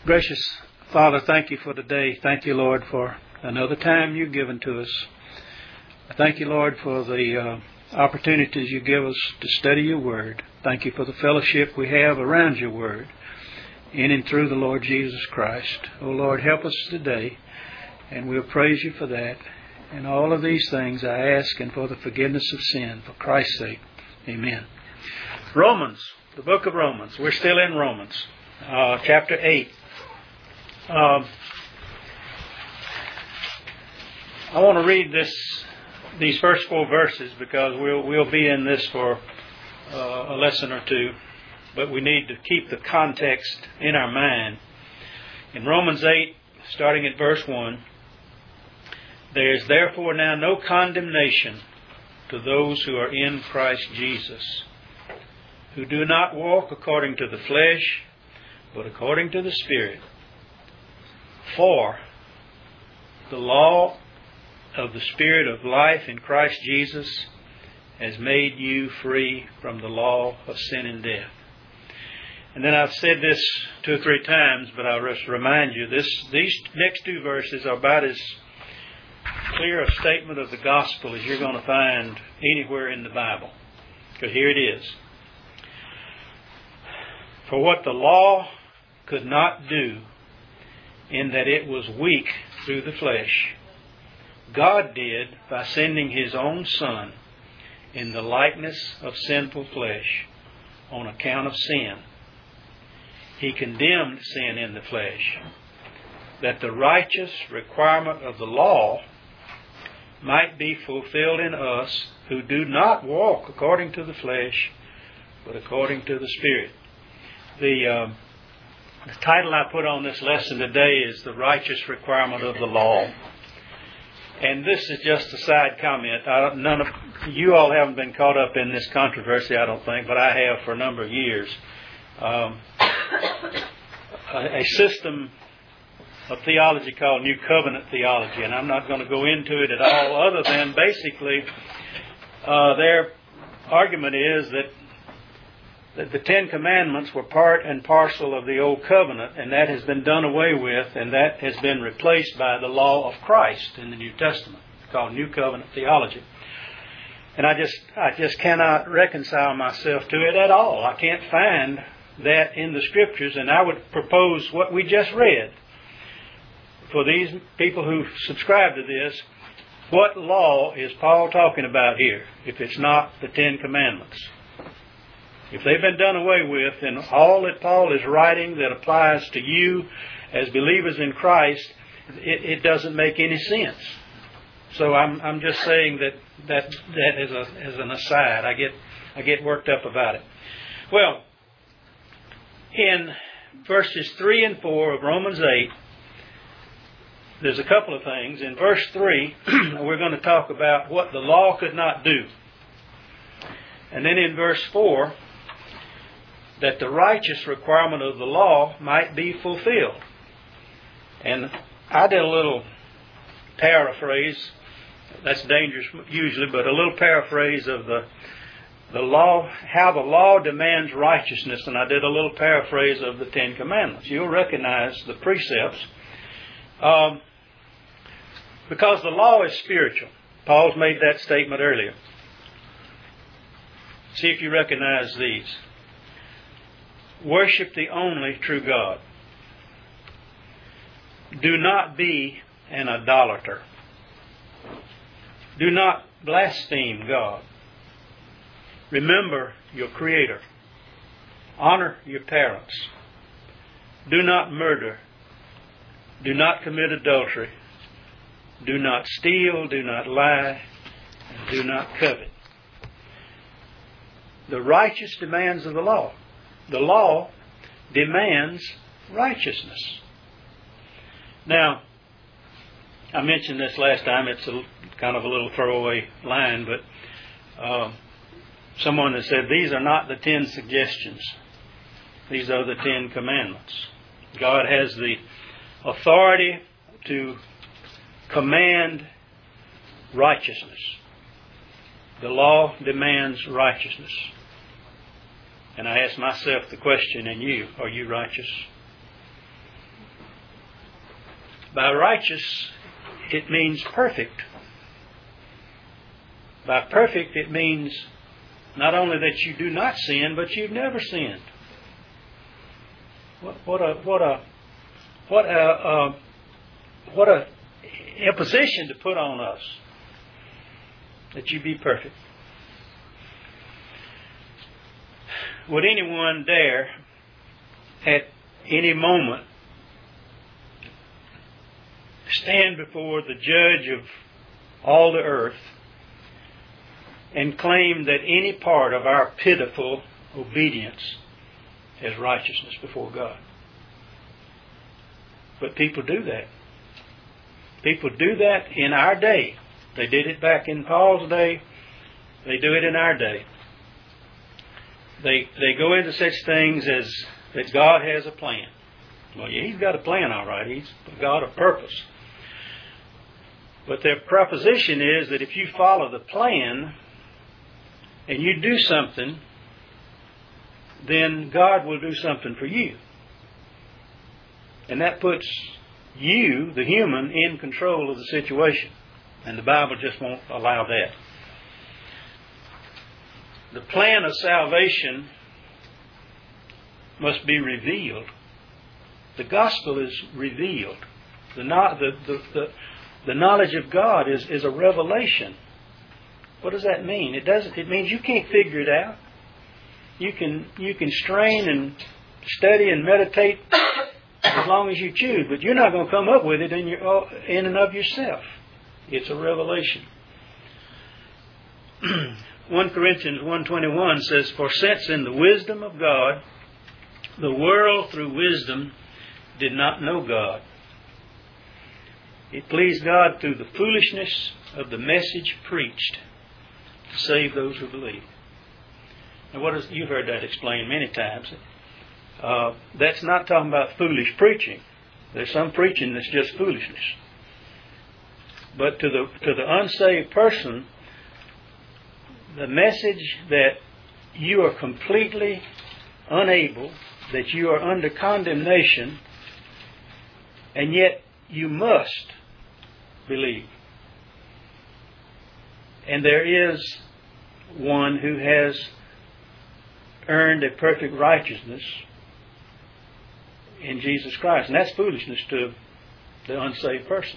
Gracious Father, thank you for today. Thank you, Lord, for another time you've given to us. Thank you, Lord, for the opportunities you give us to study your word. Thank you for the fellowship we have around your word, in and through the Lord Jesus Christ. Oh, Lord, help us today, and we'll praise you for that. And all of these things I ask, and for the forgiveness of sin, for Christ's sake. Amen. Romans, the book of Romans. We're still in Romans, chapter 8. I want to read these first 4 verses because we'll be in this for a lesson or two, but we need to keep the context in our mind. In Romans 8, starting at verse 1, there is therefore now no condemnation to those who are in Christ Jesus, who do not walk according to the flesh, but according to the Spirit. For the law of the Spirit of life in Christ Jesus has made you free from the law of sin and death. And then I've said this 2 or 3 times, but I'll just remind you, these next 2 verses are about as clear a statement of the gospel as you're going to find anywhere in the Bible. Because here it is. For what the law could not do, in that it was weak through the flesh, God did by sending His own Son in the likeness of sinful flesh on account of sin. He condemned sin in the flesh, that the righteous requirement of the law might be fulfilled in us who do not walk according to the flesh, but according to the Spirit. The title I put on this lesson today is The Righteous Requirement of the Law. And this is just a side comment. None of you all haven't been caught up in this controversy, I don't think, but I have for a number of years. A system of theology called New Covenant theology, and I'm not going to go into it at all, other than basically their argument is that the 10 Commandments were part and parcel of the Old Covenant, and that has been done away with, and that has been replaced by the law of Christ in the New Testament, called New Covenant theology. And I just cannot reconcile myself to it at all. I can't find that in the Scriptures, and I would propose what we just read. For these people who subscribe to this, what law is Paul talking about here, if it's not the 10 Commandments? If they've been done away with, then all that Paul is writing that applies to you as believers in Christ, it doesn't make any sense. So I'm just saying that as an aside. I get worked up about it. Well, in verses 3 and 4 of Romans 8, there's a couple of things. In verse 3, we're going to talk about what the law could not do. And then in verse 4, that the righteous requirement of the law might be fulfilled. And I did a little paraphrase. That's dangerous usually, but a little paraphrase of the law, how the law demands righteousness. And I did a little paraphrase of the 10 Commandments. You'll recognize the precepts. Because the law is spiritual. Paul's made that statement earlier. See if you recognize these. Worship the only true God. Do not be an idolater. Do not blaspheme God. Remember your Creator. Honor your parents. Do not murder. Do not commit adultery. Do not steal. Do not lie. And do not covet. The righteous demands of the law. The law demands righteousness. Now, I mentioned this last time. It's kind of a little throwaway line, but someone has said these are not the 10 suggestions. These are the 10 commandments. God has the authority to command righteousness. The law demands righteousness. And I ask myself the question, and you, are you righteous? By righteous, it means perfect. By perfect, it means not only that you do not sin, but you've never sinned. What a imposition to put on us, that you be perfect. Would anyone dare at any moment stand before the judge of all the earth and claim that any part of our pitiful obedience is righteousness before God? But people do that. People do that in our day. They did it back in Paul's day. They do it in our day. They go into such things as that God has a plan. Well, yeah, He's got a plan, all right. He's a God of purpose. But their proposition is that if you follow the plan and you do something, then God will do something for you. And that puts you, the human, in control of the situation. And the Bible just won't allow that. The plan of salvation must be revealed. The gospel is revealed. The knowledge of God is a revelation. What does that mean? It means you can't figure it out. You can strain and study and meditate as long as you choose, but you're not going to come up with it in and of yourself. It's a revelation. 1 Corinthians 1:21 says, "For since in the wisdom of God, the world through wisdom did not know God, it pleased God through the foolishness of the message preached to save those who believe." Now, you've heard that explained many times. That's not talking about foolish preaching. There's some preaching that's just foolishness. But to the unsaved person, the message that you are completely unable, that you are under condemnation, and yet you must believe. And there is one who has earned a perfect righteousness in Jesus Christ. And that's foolishness to the unsaved person.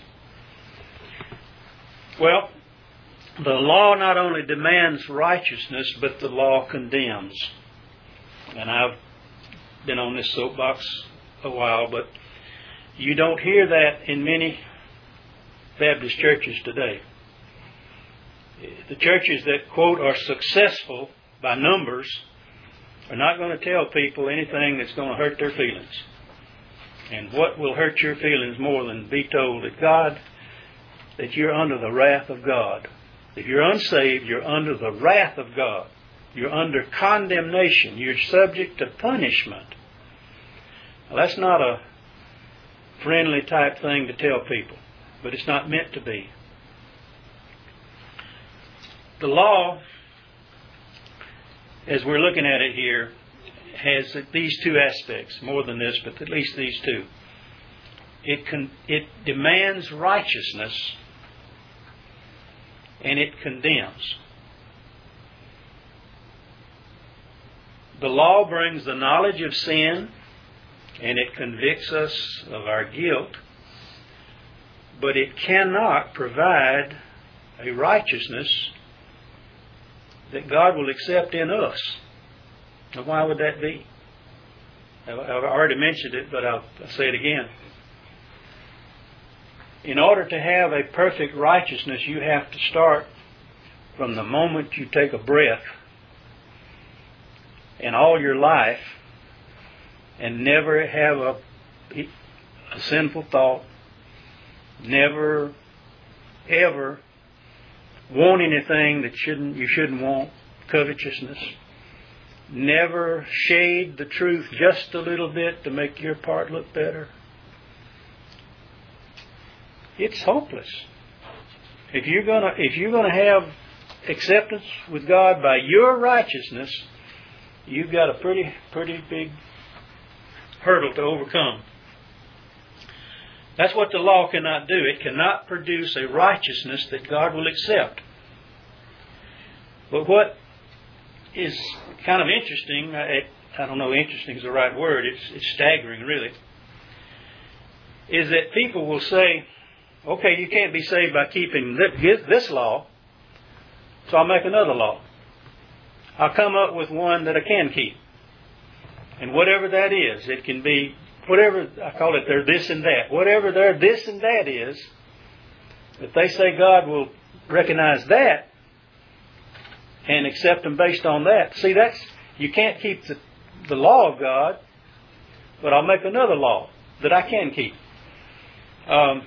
Well, the law not only demands righteousness, but the law condemns. And I've been on this soapbox a while, but you don't hear that in many Baptist churches today. The churches that, quote, are successful by numbers are not going to tell people anything that's going to hurt their feelings. And what will hurt your feelings more than be told that you're under the wrath of God? If you're unsaved, you're under the wrath of God. You're under condemnation. You're subject to punishment. Now, that's not a friendly type thing to tell people, but it's not meant to be. The law, as we're looking at it here, has these two aspects, more than this, but at least these two. It demands righteousness, and it condemns. The law brings the knowledge of sin, and it convicts us of our guilt, but it cannot provide a righteousness that God will accept in us. Now, why would that be? I've already mentioned it, but I'll say it again. In order to have a perfect righteousness, you have to start from the moment you take a breath and all your life and never have a sinful thought, never, ever want anything that you shouldn't want, covetousness. Never shade the truth just a little bit to make your part look better. It's hopeless. If you're gonna have acceptance with God by your righteousness, you've got a pretty big hurdle to overcome. That's what the law cannot do. It cannot produce a righteousness that God will accept. But what is kind of interesting, I don't know if interesting is the right word, it's staggering really, is that people will say, okay, you can't be saved by keeping this law, so I'll make another law. I'll come up with one that I can keep. And whatever that is, it can be whatever, I call it their this and that. Whatever their this and that is, if they say God will recognize that and accept them based on that. See, you can't keep the law of God, but I'll make another law that I can keep. I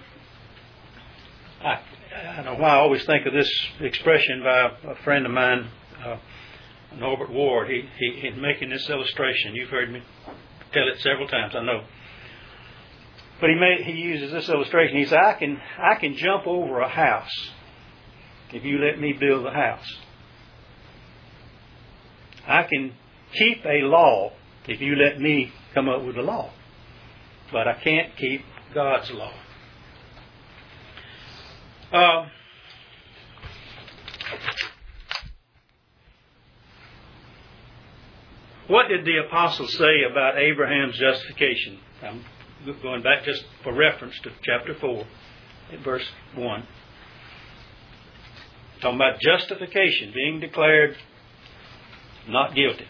don't know why I always think of this expression by a friend of mine, Norbert Ward. He's making this illustration. You've heard me tell it several times, I know. But he uses this illustration. He says, I can jump over a house if you let me build the house. I can keep a law if you let me come up with a law. But I can't keep God's law. What did the apostles say about Abraham's justification? I'm going back just for reference to chapter 4, at verse 1. Talking about justification, being declared not guilty.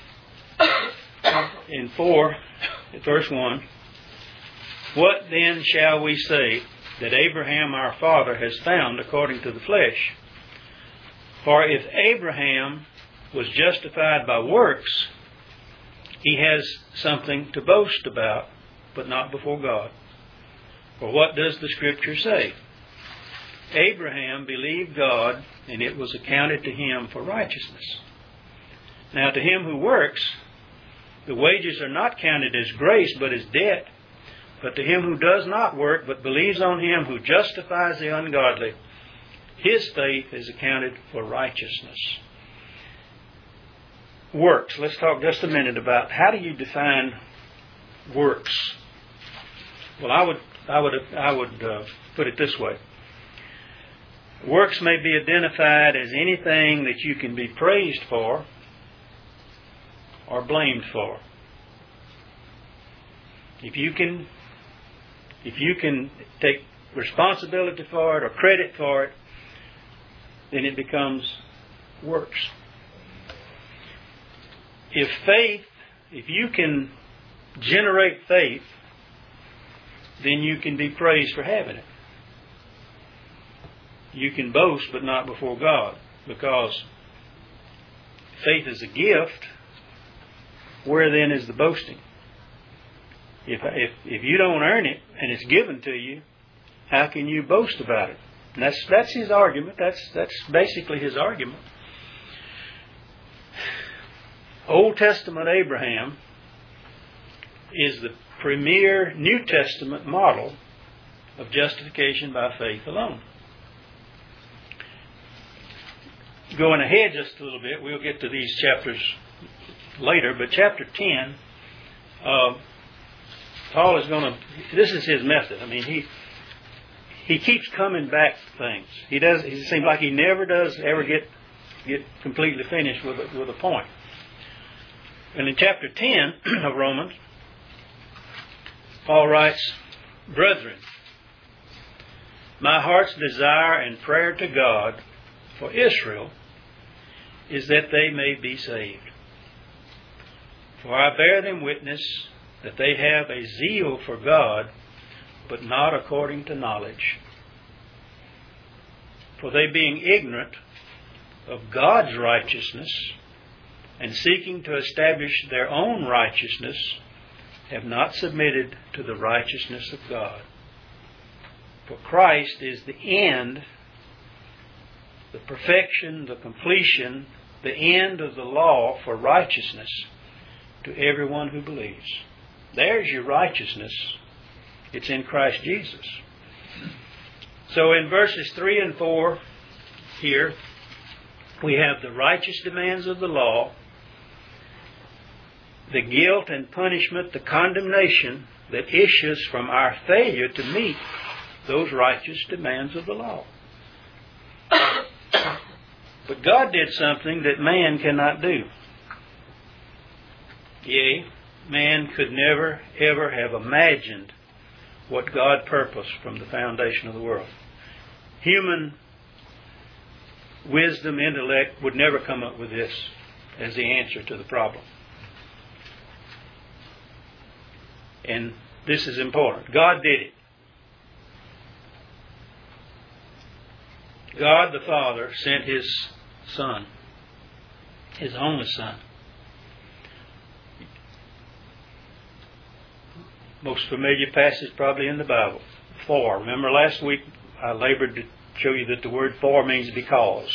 In 4, at verse 1, what then shall we say that Abraham our father has found according to the flesh? For if Abraham was justified by works, he has something to boast about, but not before God. For what does the Scripture say? Abraham believed God, and it was accounted to him for righteousness. Now to him who works, the wages are not counted as grace, but as debt. But to him who does not work, but believes on him who justifies the ungodly, his faith is accounted for righteousness. Works. Let's talk just a minute about how do you define works. Well, I would put it this way. Works may be identified as anything that you can be praised for or blamed for. If you can take responsibility for it or credit for it, then it becomes works. If you can generate faith, then you can be praised for having it. You can boast, but not before God, because faith is a gift. Where then is the boasting? If you don't earn it and it's given to you, how can you boast about it? And that's his argument. That's basically his argument. Old Testament Abraham is the premier New Testament model of justification by faith alone. Going ahead just a little bit, we'll get to these chapters later, but chapter 10, Paul is going to, this is his method. I mean, he keeps coming back to things. It seems like he never does ever get completely finished with a point. And in chapter 10 of Romans, Paul writes, Brethren, my heart's desire and prayer to God for Israel is that they may be saved. For I bear them witness that they have a zeal for God, but not according to knowledge. For they being ignorant of God's righteousness, and seeking to establish their own righteousness, have not submitted to the righteousness of God. For Christ is the end, the perfection, the completion, the end of the law for righteousness to everyone who believes. There's your righteousness. It's in Christ Jesus. So in verses 3 and 4 here, we have the righteous demands of the law, the guilt and punishment, the condemnation that issues from our failure to meet those righteous demands of the law. But God did something that man cannot do. Yea, man could never, ever have imagined what God purposed from the foundation of the world. Human wisdom, intellect would never come up with this as the answer to the problem. And this is important. God did it. God the Father sent His Son, His only Son. Most familiar passage probably in the Bible. For. Remember last week I labored to show you that the word for means because.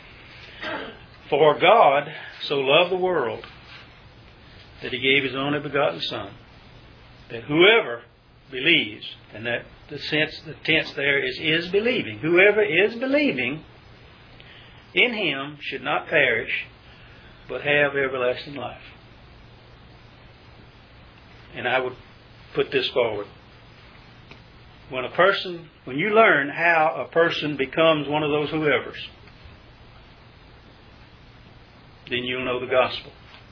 For God so loved the world that He gave His only begotten Son, that whoever believes, and that the tense there is believing. Whoever is believing in Him should not perish, but have everlasting life. And I would put this forward. When you learn how a person becomes one of those whoever's, then you'll know the gospel.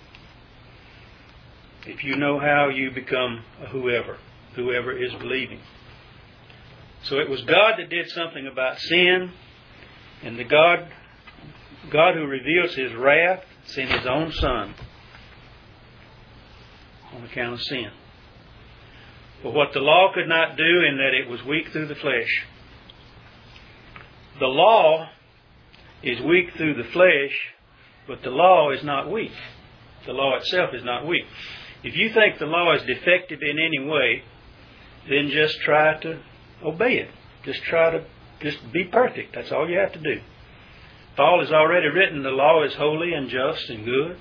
If you know how you become a whoever is believing. So it was God that did something about sin, and the God who reveals His wrath sent His own Son on account of sin. But what the law could not do, in that it was weak through the flesh. The law is weak through the flesh, but the law is not weak. The law itself is not weak. If you think the law is defective in any way, then just try to obey it. Just be perfect. That's all you have to do. Paul has already written the law is holy and just and good.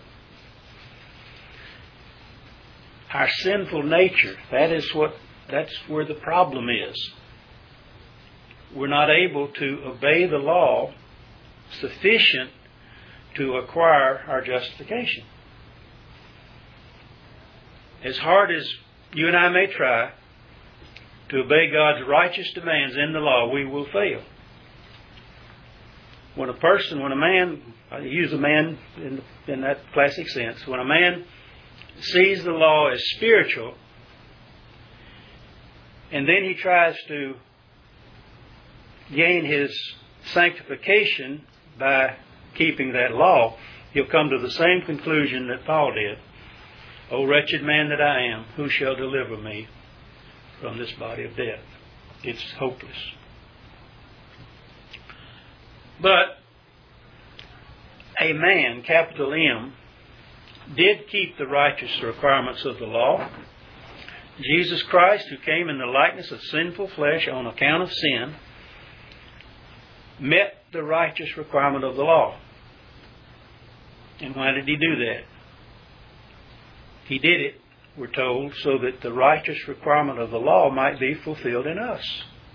Our sinful nature, that's where the problem is. We're not able to obey the law sufficient to acquire our justification. As hard as you and I may try to obey God's righteous demands in the law, we will fail. When a man, I use a man in that classic sense, when a man sees the law as spiritual, and then he tries to gain his sanctification by keeping that law, he'll come to the same conclusion that Paul did. O wretched man that I am, who shall deliver me from this body of death? It's hopeless. But a man, capital M, did keep the righteous requirements of the law. Jesus Christ, who came in the likeness of sinful flesh on account of sin, met the righteous requirement of the law. And why did He do that? He did it, we're told, so that the righteous requirement of the law might be fulfilled in us.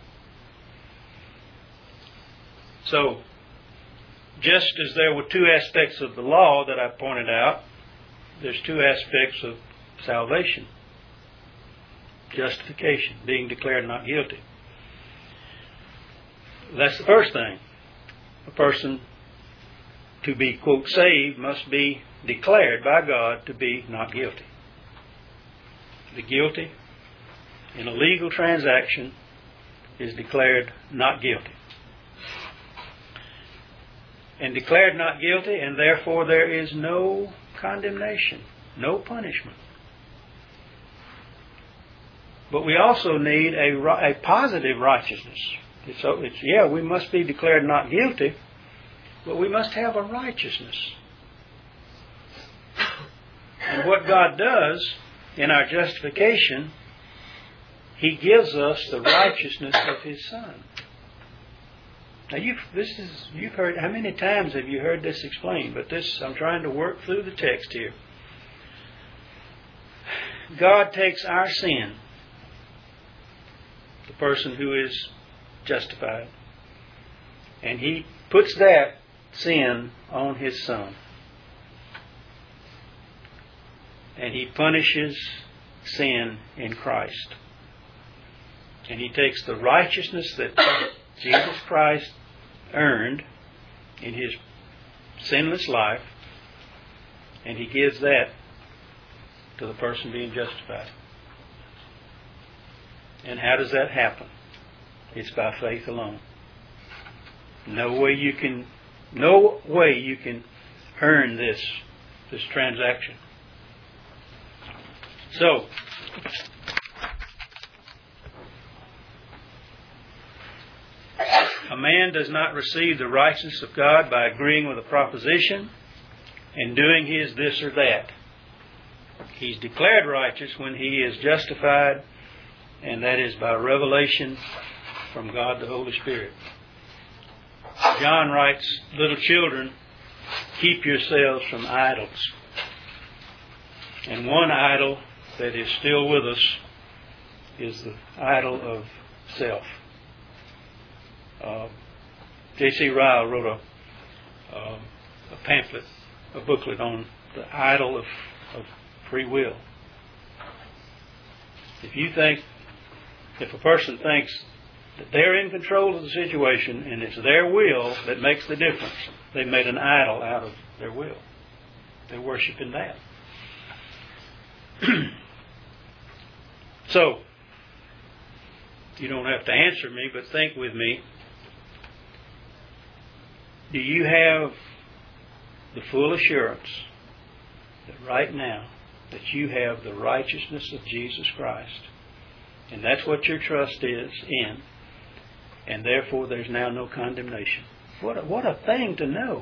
So, just as there were two aspects of the law that I pointed out, there's two aspects of salvation. Justification, being declared not guilty. That's the first thing. A person to be, quote, saved must be declared by God to be not guilty. The guilty in a legal transaction is declared not guilty. And declared not guilty, and therefore there is no condemnation, no punishment. But we also need a positive righteousness. We must be declared not guilty, but we must have a righteousness. And what God does in our justification, He gives us the righteousness of His Son. Now you've heard, how many times have you heard this explained? But I'm trying to work through the text here. God takes our sin, the person who is justified, and He puts that sin on His Son. And He punishes sin in Christ. And He takes the righteousness that Jesus Christ earned in His sinless life, and He gives that to the person being justified. And how does that happen? It's by faith alone. No way you can earn this transaction. So, a man does not receive the righteousness of God by agreeing with a proposition and doing his this or that. He's declared righteous when he is justified, and that is by revelation from God the Holy Spirit. John writes, "Little children, keep yourselves from idols." And one idol that is still with us is the idol of self. J.C. Ryle wrote a pamphlet, a booklet on the idol of free will. If a person thinks that they're in control of the situation and it's their will that makes the difference, they've made an idol out of their will. They're worshiping that. So, you don't have to answer me, but think with me. Do you have the full assurance that right now that you have the righteousness of Jesus Christ? And that's what your trust is in. And therefore there's now no condemnation. What a thing to know.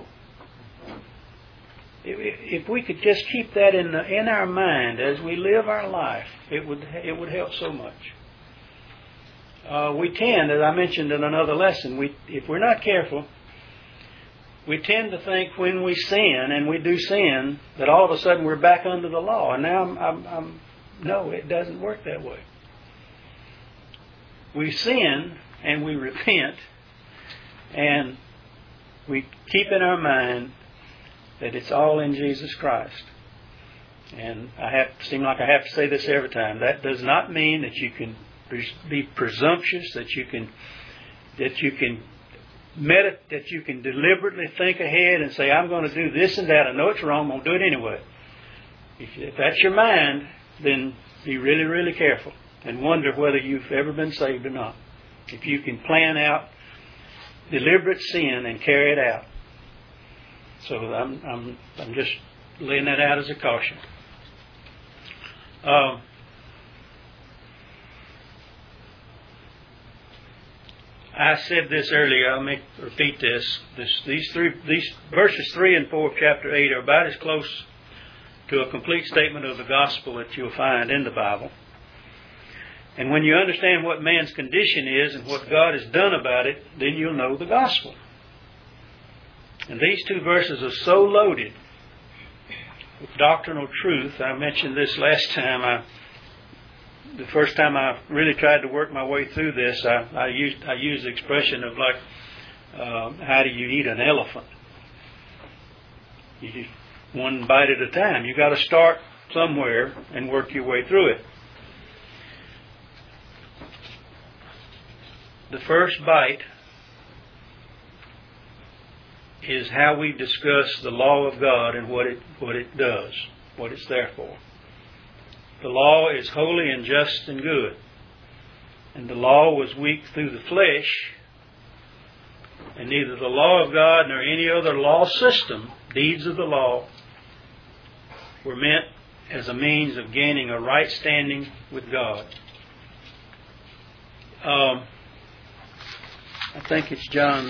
If we could just keep that in our mind as we live our life, it would help so much. We tend, as I mentioned in another lesson, if we're not careful, we tend to think when we sin, and we do sin, that all of a sudden we're back under the law. And now no, it doesn't work that way. We sin and we repent, and we keep in our mind that it's all in Jesus Christ. And seem like I have to say this every time. That does not mean that you can be presumptuous, that you can deliberately think ahead and say, I'm going to do this and that. I know it's wrong, I'm going to do it anyway. If that's your mind, then be really, really careful and wonder whether you've ever been saved or not. If you can plan out deliberate sin and carry it out. So I'm just laying that out as a caution. I said this earlier. I'll repeat this. These verses 3 and 4 of chapter 8 are about as close to a complete statement of the gospel that you'll find in the Bible. And when you understand what man's condition is and what God has done about it, then you'll know the gospel. And these two verses are so loaded with doctrinal truth. I mentioned this last time. The first time I really tried to work my way through this, I used the expression of how do you eat an elephant? You just one bite at a time. You got to start somewhere and work your way through it. The first bite is how we discuss the law of God and what it does, what it's there for. The law is holy and just and good. And the law was weak through the flesh. And neither the law of God nor any other law system, deeds of the law, were meant as a means of gaining a right standing with God. I think it's John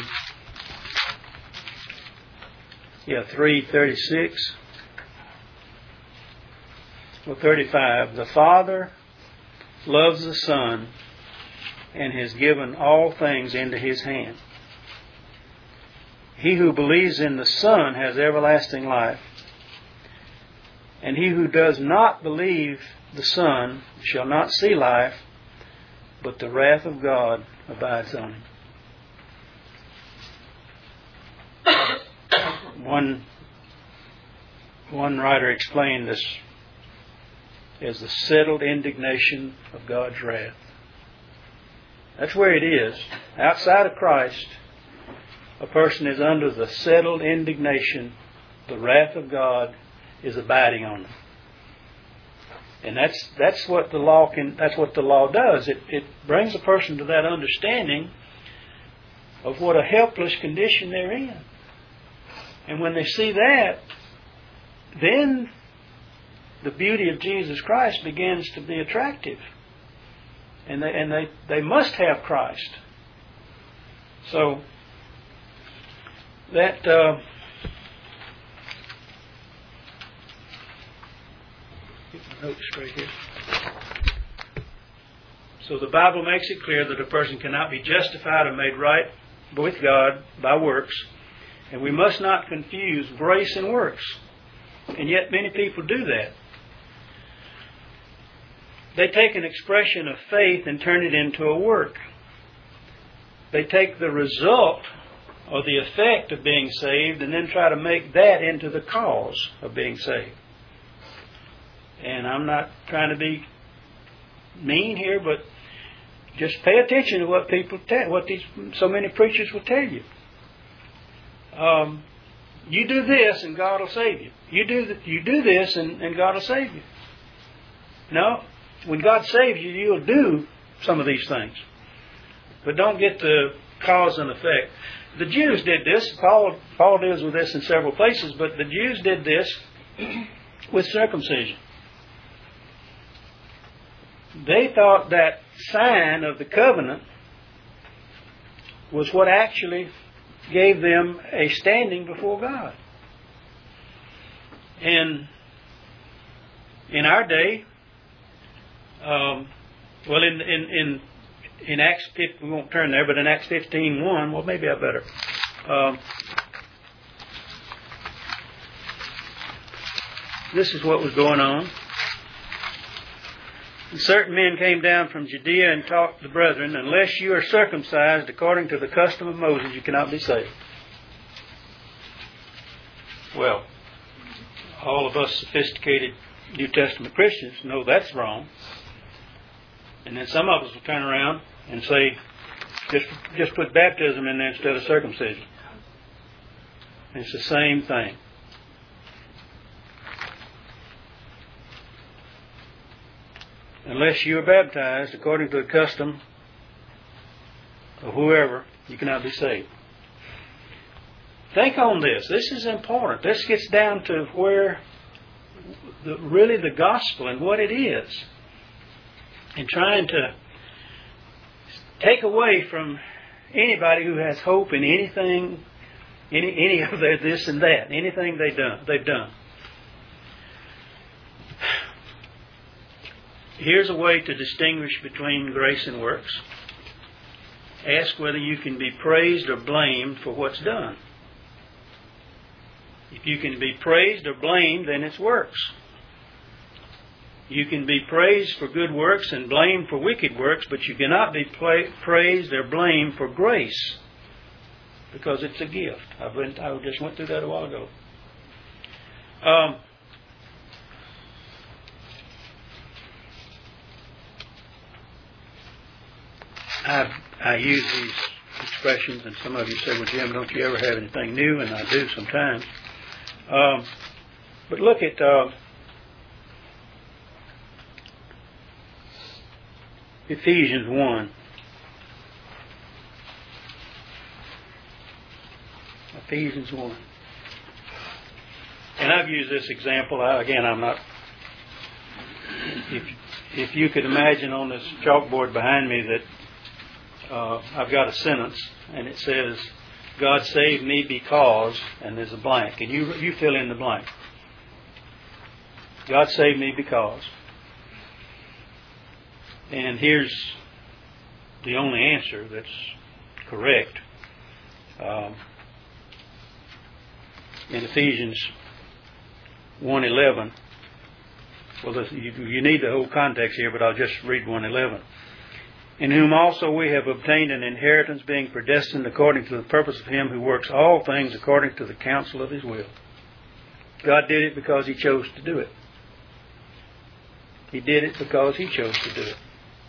3:36. Well, 35. The Father loves the Son and has given all things into His hand. He who believes in the Son has everlasting life, and he who does not believe the Son shall not see life, but the wrath of God abides on him. One writer explained this is the settled indignation of God's wrath. That's where it is. Outside of Christ, a person is under the settled indignation. The wrath of God is abiding on them. And that's what the law does. It brings a person to that understanding of what a helpless condition they're in. And when they see that, then the beauty of Jesus Christ begins to be attractive. And they must have Christ. So that get my notes straight here. So the Bible makes it clear that a person cannot be justified or made right with God by works, and we must not confuse grace and works. And yet many people do that. They take an expression of faith and turn it into a work. They take the result or the effect of being saved and then try to make that into the cause of being saved. And I'm not trying to be mean here, but just pay attention to what people so many preachers will tell you. You do this and God will save you. You do this and God will save you. No. When God saves you, you'll do some of these things. But don't get the cause and effect. The Jews did this. Paul deals with this in several places, but the Jews did this with circumcision. They thought that sign of the covenant was what actually gave them a standing before God. And in our day, in Acts 15, we won't turn there, but in Acts 15:1, well, maybe I better. This is what was going on. And certain men came down from Judea and taught the brethren, unless you are circumcised according to the custom of Moses, you cannot be saved. Well, all of us sophisticated New Testament Christians know that's wrong. And then some of us will turn around and say, just put baptism in there instead of circumcision. And it's the same thing. Unless you are baptized according to the custom of whoever, you cannot be saved. Think on this. This is important. This gets down to where really the gospel and what it is. And trying to take away from anybody who has hope in anything, any of their this and that, anything they've done. Here's a way to distinguish between grace and works. Ask whether you can be praised or blamed for what's done. If you can be praised or blamed, then it's works. You can be praised for good works and blamed for wicked works, but you cannot be praised or blamed for grace, because it's a gift. I just went through that a while ago. I use these expressions, and some of you say, well, Jim, don't you ever have anything new? And I do sometimes. But look at Ephesians 1. Ephesians 1. And I've used this example. I'm not... If you could imagine on this chalkboard behind me that I've got a sentence, and it says, God saved me because, and there's a blank, and you fill in the blank. God saved me because. And here's the only answer that's correct. In Ephesians 1:11, well, you need the whole context here, but I'll just read 1:11. In whom also we have obtained an inheritance, being predestined according to the purpose of Him who works all things according to the counsel of His will. God did it because He chose to do it. He did it because He chose to do it.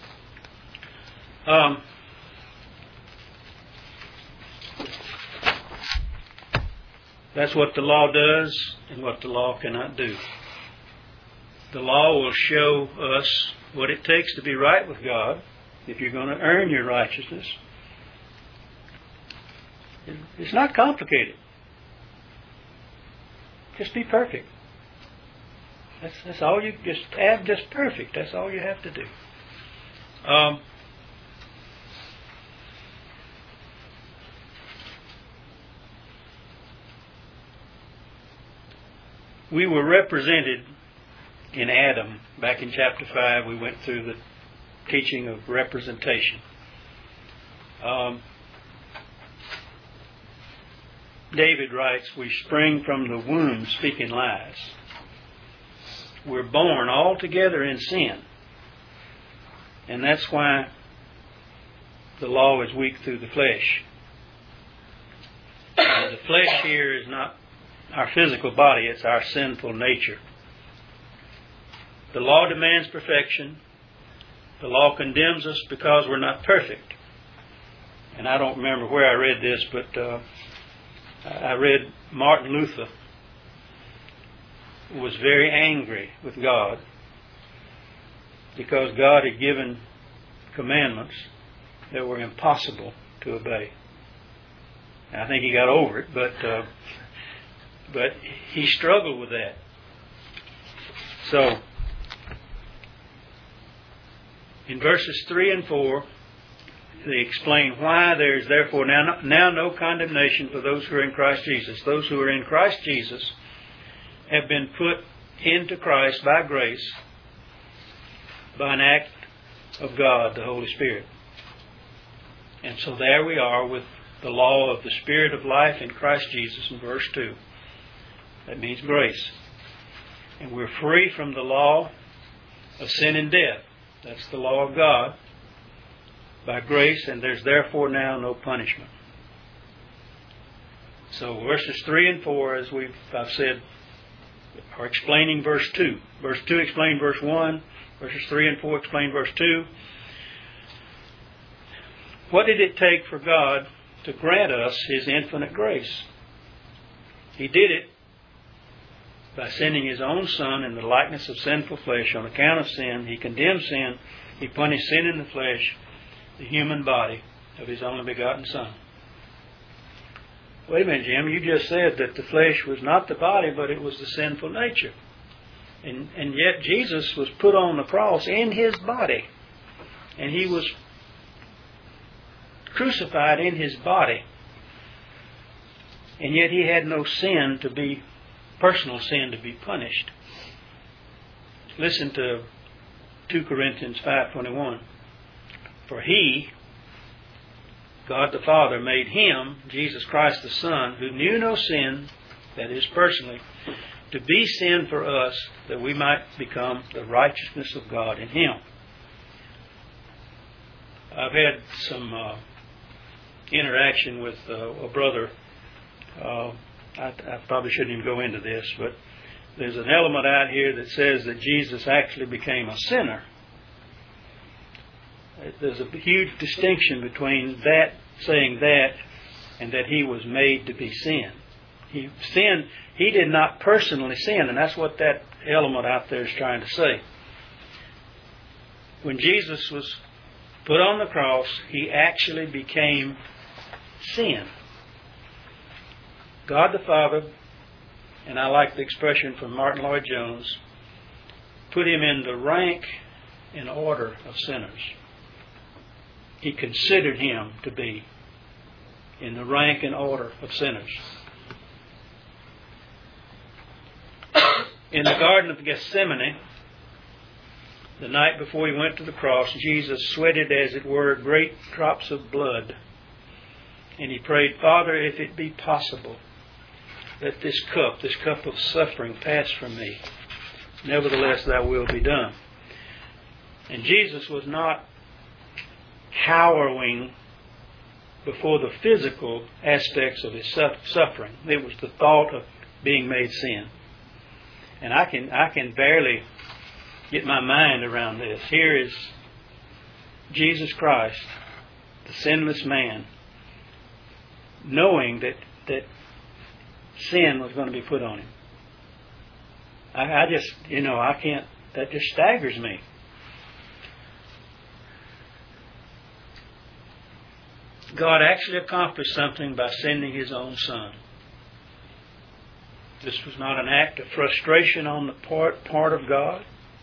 That's what the law does and what the law cannot do. The law will show us what it takes to be right with God. If you're going to earn your righteousness, it's not complicated. Just be perfect. That's all you just perfect. That's all you have to do. We were represented in Adam. Back in chapter 5, we went through the teaching of representation. David writes, we spring from the womb speaking lies. We're born altogether in sin. And that's why the law is weak through the flesh. The flesh here is not our physical body, it's our sinful nature. The law demands perfection. The law condemns us because we're not perfect. And I don't remember where I read this, but I read Martin Luther was very angry with God because God had given commandments that were impossible to obey. I think he got over it, but he struggled with that. So, in verses 3 and 4, they explain why there is therefore now no condemnation for those who are in Christ Jesus. Those who are in Christ Jesus have been put into Christ by grace, by an act of God, the Holy Spirit. And so there we are with the law of the Spirit of life in Christ Jesus in verse 2. That means grace. And we're free from the law of sin and death. That's the law of God by grace, and there's therefore now no punishment. So verses 3 and 4, as I've said, are explaining verse 2. Verse 2 explains verse 1. Verses 3 and 4 explain verse 2. What did it take for God to grant us His infinite grace? He did it by sending His own Son in the likeness of sinful flesh on account of sin. He condemned sin. He punished sin in the flesh, the human body of His only begotten Son. Wait a minute, Jim. You just said that the flesh was not the body, but it was the sinful nature. And yet Jesus was put on the cross in His body. And He was crucified in His body. And yet He had no sin to be personal sin to be punished. Listen to 2 Corinthians 5:21. For He, God the Father, made Him, Jesus Christ the Son, who knew no sin, that is personally, to be sin for us, that we might become the righteousness of God in Him. I've had some interaction with a brother. I probably shouldn't even go into this, but there's an element out here that says that Jesus actually became a sinner. There's a huge distinction between that, saying that, and that He was made to be sin. He did not personally sin, and that's what that element out there is trying to say. When Jesus was put on the cross, He actually became sin. God the Father, and I like the expression from Martin Lloyd-Jones, put Him in the rank and order of sinners. He considered Him to be in the rank and order of sinners. In the Garden of Gethsemane, the night before He went to the cross, Jesus sweated, as it were, great drops of blood. And He prayed, Father, if it be possible, let this cup of suffering pass from me. Nevertheless, Thy will be done. And Jesus was not cowering before the physical aspects of His suffering. It was the thought of being made sin. And I can barely get my mind around this. Here is Jesus Christ, the sinless man, knowing that sin was going to be put on him. I just, I can't, that just staggers me. God actually accomplished something by sending His own Son. This was not an act of frustration on the part of God.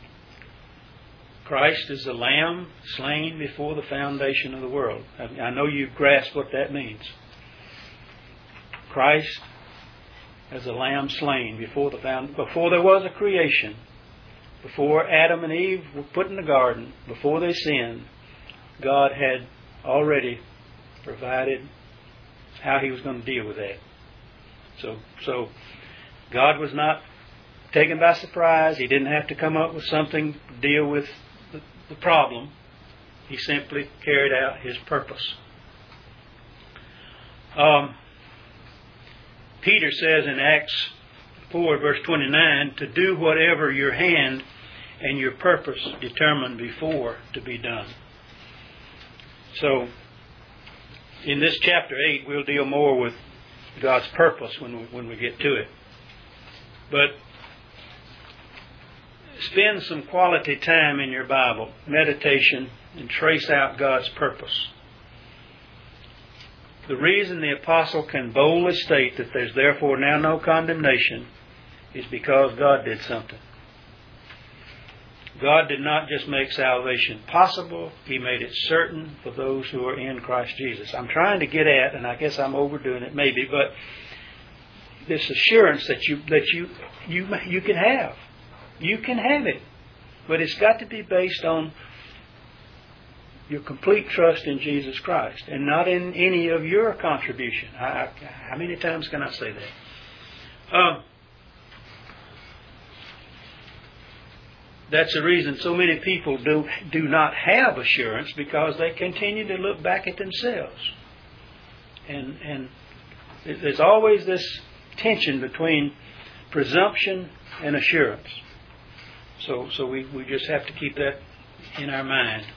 Christ is the Lamb slain before the foundation of the world. I know you grasp what that means. Christ as a Lamb slain before there was a creation, before Adam and Eve were put in the garden, before they sinned, God had already provided how He was going to deal with that. So God was not taken by surprise. He didn't have to come up with something to deal with the problem. He simply carried out His purpose. Peter says in Acts 4 verse 29, to do whatever your hand and your purpose determined before to be done. So in this chapter 8, we'll deal more with God's purpose when we get to it. But spend some quality time in your Bible, meditation, and trace out God's purpose. The reason the apostle can boldly state that there's therefore now no condemnation is because God did something. God did not just make salvation possible, He made it certain for those who are in Christ Jesus. I'm trying to get at, and I guess I'm overdoing it maybe, but this assurance that you can have. You can have it. But it's got to be based on your complete trust in Jesus Christ and not in any of your contribution. How many times can I say that? That's the reason so many people do not have assurance, because they continue to look back at themselves. And there's always this tension between presumption and assurance. So we just have to keep that in our mind.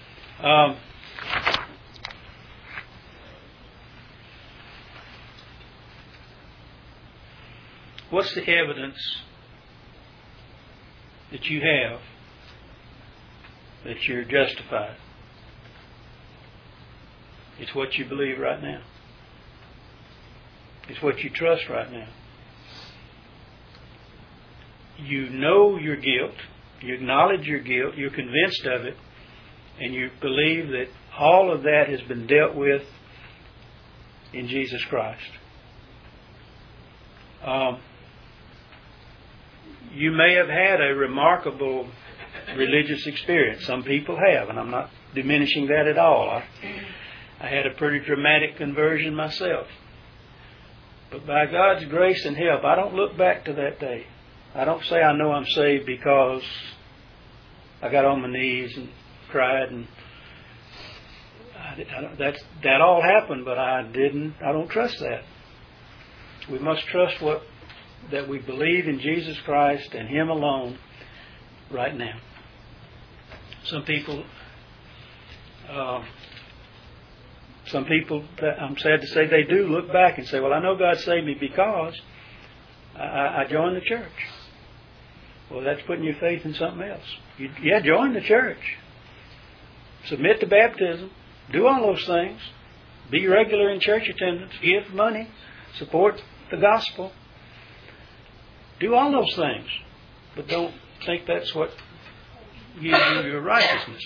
What's the evidence that you have that you're justified? It's what you believe right now. It's what you trust right now. You know your guilt. You acknowledge your guilt. You're convinced of it. And you believe that all of that has been dealt with in Jesus Christ. You may have had a remarkable religious experience. Some people have, and I'm not diminishing that at all. I had a pretty dramatic conversion myself. But by God's grace and help, I don't look back to that day. I don't say I know I'm saved because I got on my knees and cried, and that all happened, but I don't trust that. We must trust that we believe in Jesus Christ and Him alone right now. Some people, I'm sad to say, they do look back and say, well, I know God saved me because I joined the church. Well, that's putting your faith in something else. Join the church. Submit to baptism. Do all those things. Be regular in church attendance. Give money. Support the gospel. Do all those things. But don't think that's what gives you your righteousness.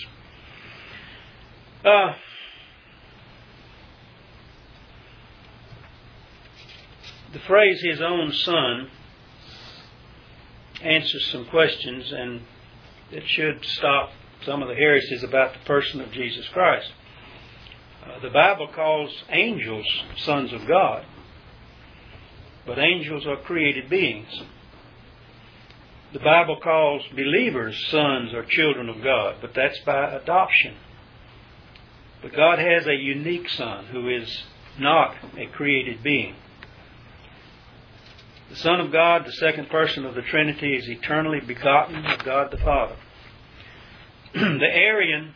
The phrase His own Son answers some questions, and it should stop some of the heresies about the person of Jesus Christ. The Bible calls angels sons of God, but angels are created beings. The Bible calls believers sons or children of God, but that's by adoption. But God has a unique Son who is not a created being. The Son of God, the second person of the Trinity, is eternally begotten of God the Father. the Arian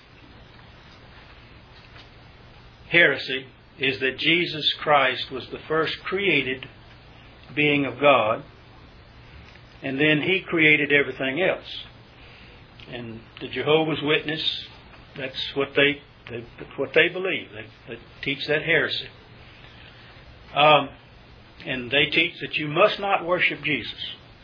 heresy is that Jesus Christ was the first created being of God, and then He created everything else. And the Jehovah's Witness, that's what they believe. They teach that heresy. And they teach that you must not worship Jesus.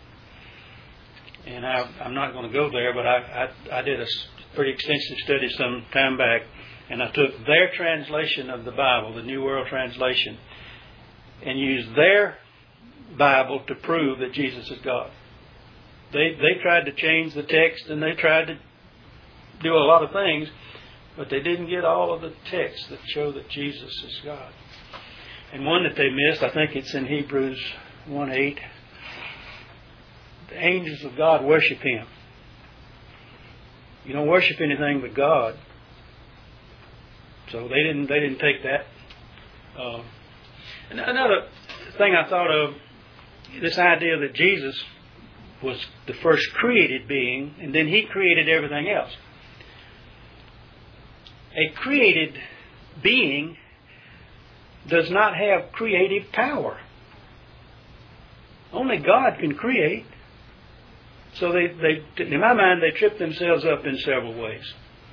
And I'm not going to go there, but I did a pretty extensive study some time back, and I took their translation of the Bible, the New World Translation, and used their Bible to prove that Jesus is God. They tried to change the text, and they tried to do a lot of things, but they didn't get all of the texts that show that Jesus is God. And one that they missed, I think it's in Hebrews 1:8. The angels of God worship Him. You don't worship anything but God. So they didn't take that. And another thing I thought of, this idea that Jesus was the first created being, and then He created everything else. A created being does not have creative power. Only God can create. So they, in my mind, they trip themselves up in several ways.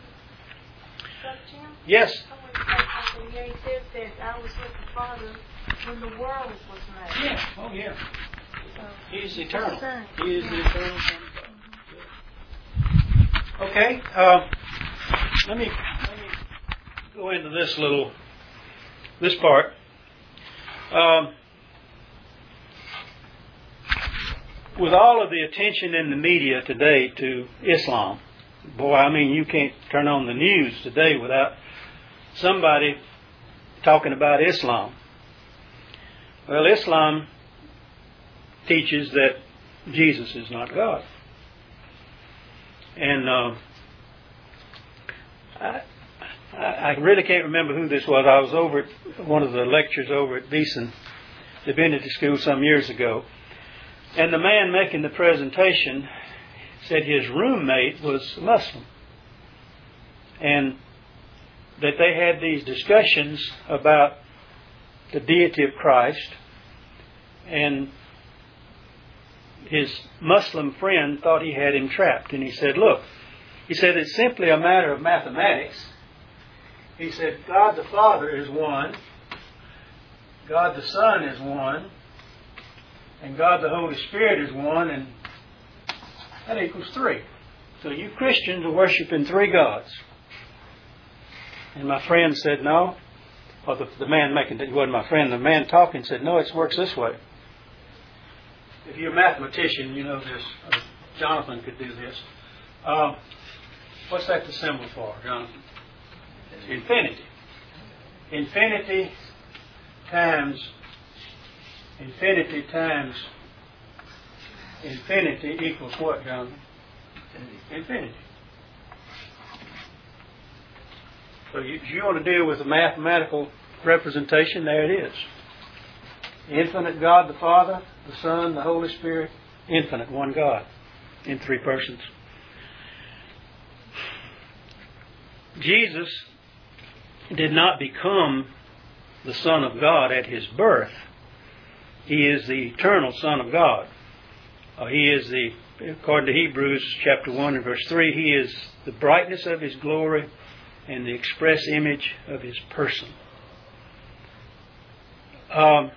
Jim? Yes. I want to say something here. He says that I was with the Father when the world was made. Yeah. Oh, yeah. So, He is eternal. Son. He is the eternal Son of God. Okay. Let me go into this part. With all of the attention in the media today to Islam, boy, I mean, you can't turn on the news today without somebody talking about Islam. Well, Islam teaches that Jesus is not God. And I really can't remember who this was. I was over at one of the lectures over at Beeson Divinity School some years ago. And the man making the presentation said his roommate was Muslim. And that they had these discussions about the deity of Christ. And his Muslim friend thought he had him trapped. And he said, look, it's simply a matter of mathematics. He said, God the Father is one, God the Son is one, and God the Holy Spirit is one, and that equals 3. So you Christians are worshiping 3 gods. And my friend said, no. Or the man making it wasn't my friend. The man talking said, no, it works this way. If you're a mathematician, you know this. Jonathan could do this. What's that the symbol for, Jonathan? Infinity. Infinity times infinity equals what, Jonathan? Infinity. So if you want to deal with a mathematical representation, there it is. Infinite God the Father, the Son, the Holy Spirit, infinite, one God in 3 persons. Jesus did not become the Son of God at His birth. He is the eternal Son of God. He is according to Hebrews chapter 1 and verse 3, He is the brightness of His glory and the express image of His person. I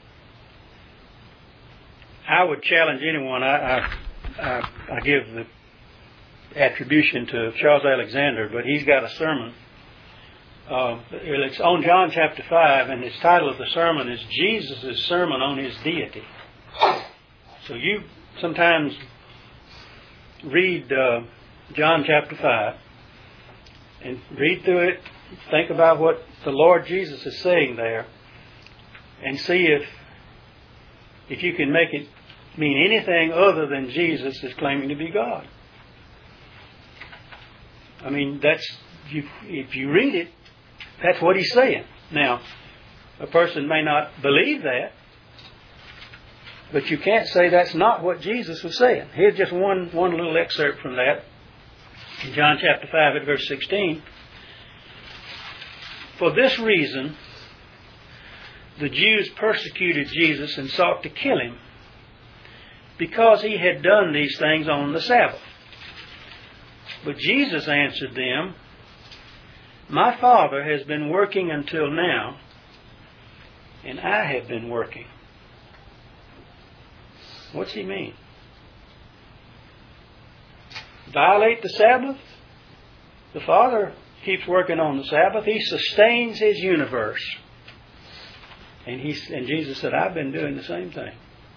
would challenge anyone. I give the attribution to Charles Alexander, but he's got a sermon. It's on John chapter 5, and his title of the sermon is Jesus' Sermon on His Deity. So you sometimes read John chapter 5 and read through it, think about what the Lord Jesus is saying there, and see if you can make it mean anything other than Jesus is claiming to be God. I mean, if you read it, that's what He's saying. Now, a person may not believe that, but you can't say that's not what Jesus was saying. Here's just one little excerpt from that. In John chapter 5 at verse 16, for this reason, the Jews persecuted Jesus and sought to kill him, because he had done these things on the Sabbath. But Jesus answered them, my Father has been working until now, and I have been working. What's he mean? Violate the Sabbath? The Father keeps working on the Sabbath. He sustains His universe. And Jesus said, I've been doing the same thing.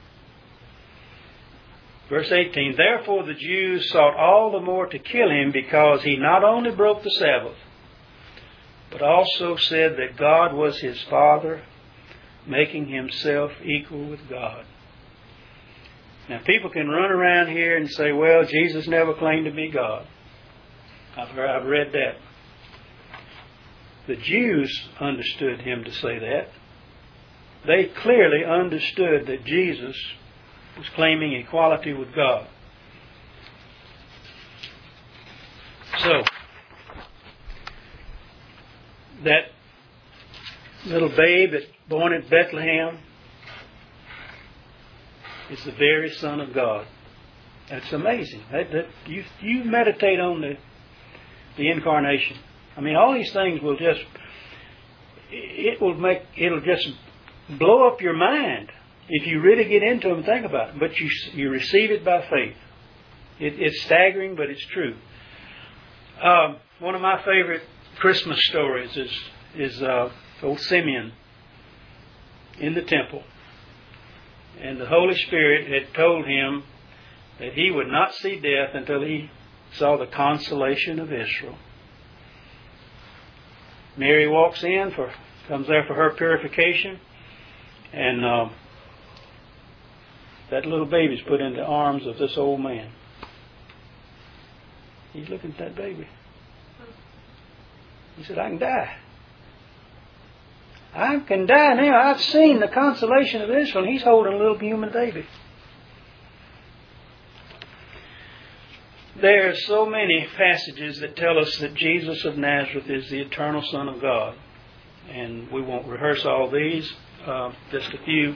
Verse 18, therefore the Jews sought all the more to kill him, because he not only broke the Sabbath, but also said that God was his Father, making himself equal with God. Now people can run around here and say, well, Jesus never claimed to be God. I've read that. The Jews understood him to say that. They clearly understood that Jesus was claiming equality with God. So, that little babe born at Bethlehem is the very Son of God. That's amazing. You meditate on the incarnation. I mean, all these things will just, it'll just blow up your mind if you really get into them and think about it. But you receive it by faith. It's staggering, but it's true. One of my favorite Christmas stories is old Simeon in the temple. And the Holy Spirit had told him that he would not see death until he saw the consolation of Israel. Mary walks in, comes there for her purification, and that little baby's put in the arms of this old man. He's looking at that baby. He said, I can die. I can die now. I've seen the consolation of Israel. And he's holding a little human baby. There are so many passages that tell us that Jesus of Nazareth is the eternal Son of God. And we won't rehearse all these, just a few.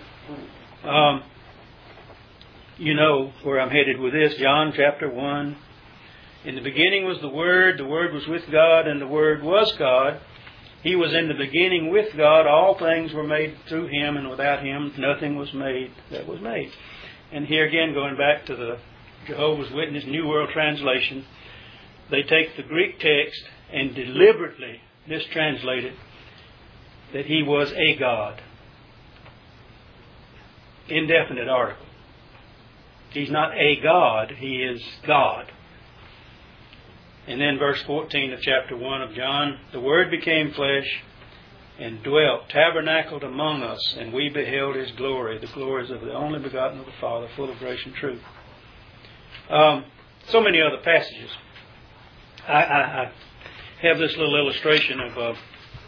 You know where I'm headed with this. John chapter 1. In the beginning was the Word was with God, and the Word was God. He was in the beginning with God. All things were made through Him, and without Him nothing was made that was made. And here again, going back to the Jehovah's Witness New World Translation, they take the Greek text and deliberately mistranslate it, that He was a God. Indefinite article. He's not a God, He is God. And then verse 14 of chapter 1 of John, the Word became flesh and dwelt, tabernacled among us, and we beheld His glory, the glories of the only begotten of the Father, full of grace and truth. So many other passages. I have this little illustration of,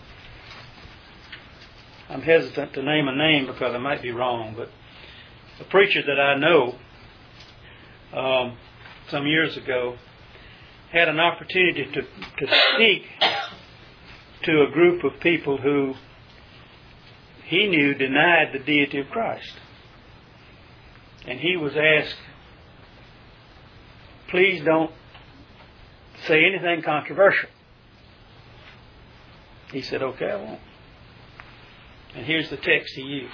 I'm hesitant to name a name because I might be wrong, but a preacher that I know some years ago had an opportunity to speak to a group of people who he knew denied the deity of Christ. And he was asked, please don't say anything controversial. He said, okay, I won't. And here's the text he used.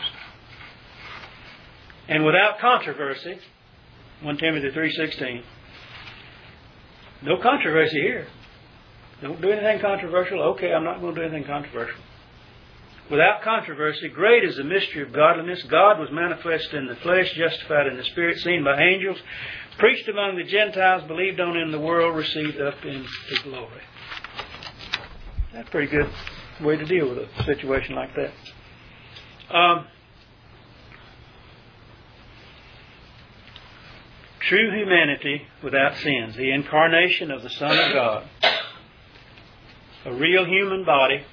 And without controversy, 1 Timothy 3:16, no controversy here. Don't do anything controversial. Okay, I'm not going to do anything controversial. Without controversy, great is the mystery of godliness. God was manifested in the flesh, justified in the Spirit, seen by angels, preached among the Gentiles, believed on in the world, received up into glory. That's a pretty good way to deal with a situation like that. True humanity without sins. The incarnation of the Son of God. A real human body.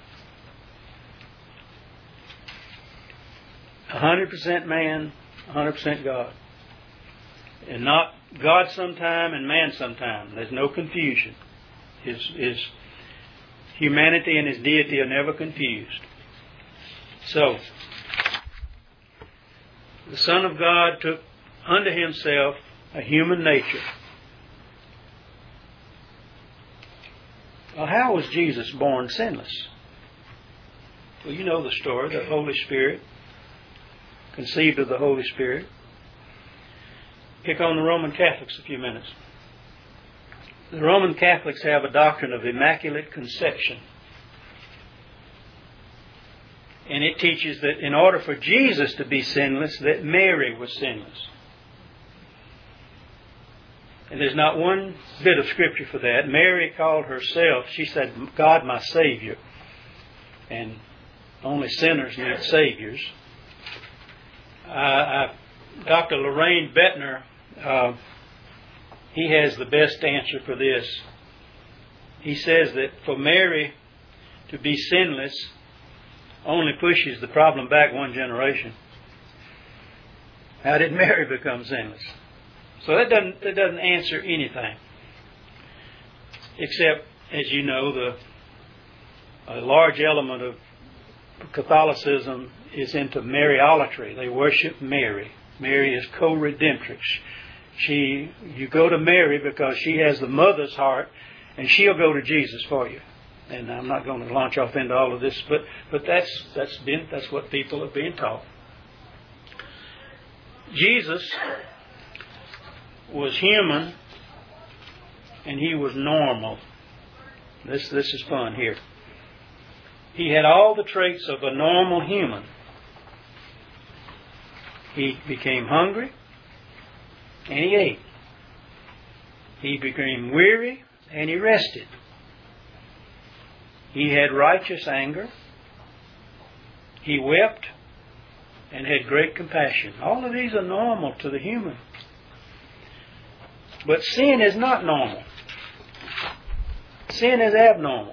100% man, 100% God. And not God sometime and man sometime. There's no confusion. His humanity and His deity are never confused. So, the Son of God took unto Himself a human nature. Well, how was Jesus born sinless? Well, you know the story. The Holy Spirit, conceived of the Holy Spirit. Pick on the Roman Catholics a few minutes. The Roman Catholics have a doctrine of Immaculate Conception. And it teaches that in order for Jesus to be sinless, that Mary was sinless. And there's not one bit of Scripture for that. Mary called herself, she said, God my Savior. And only sinners need Saviors. Dr. Lorraine Bettner, he has the best answer for this. He says that for Mary to be sinless only pushes the problem back one generation. How did Mary become sinless? So that doesn't answer anything. Except, as you know, a large element of Catholicism is into Mariolatry. They worship Mary. Mary is co-redemptrix. You go to Mary because she has the mother's heart, and she'll go to Jesus for you. And I'm not going to launch off into all of this, but that's what people are being taught. Jesus was human, and He was normal. This is fun here. He had all the traits of a normal human. He became hungry, and He ate. He became weary, and He rested. He had righteous anger. He wept and had great compassion. All of these are normal to the human. But sin is not normal. Sin is abnormal.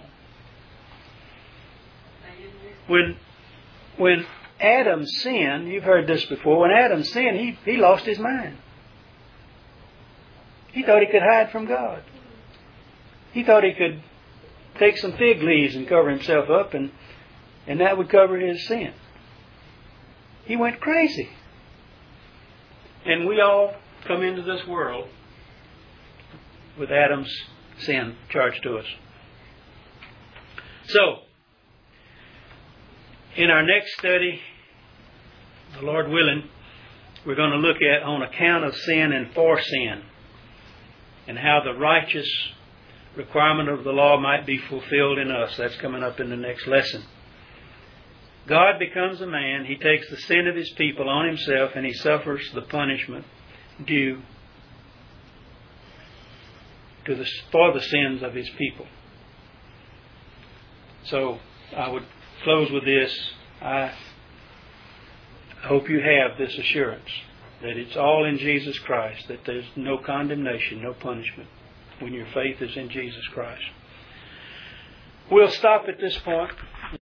When Adam sinned, you've heard this before, when Adam sinned, he lost his mind. He thought he could hide from God. He thought he could take some fig leaves and cover himself up, and that would cover his sin. He went crazy. And we all come into this world with Adam's sin charged to us. So, in our next study, the Lord willing, we're going to look at on account of sin and for sin, and how the righteous requirement of the law might be fulfilled in us. That's coming up in the next lesson. God becomes a man. He takes the sin of His people on Himself, and He suffers the punishment due for the sins of His people. So I would close with this. I hope you have this assurance that it's all in Jesus Christ, that there's no condemnation, no punishment when your faith is in Jesus Christ. We'll stop at this point.